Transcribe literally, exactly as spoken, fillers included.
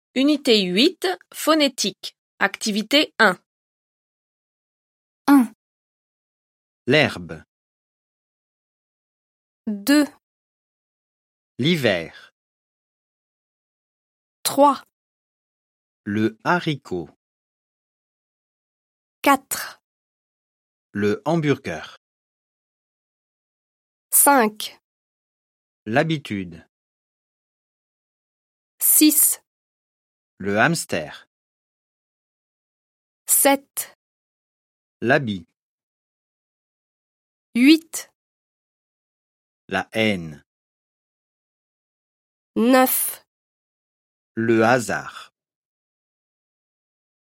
Unité huit, phonétique. Activité un. un, L'herbe, deux, l'hiver, trois, le haricot, quatre, le hamburger, cinq, l'habitude, six, le hamster, sept, l'habit, huit, la haine, neuf. le hasard.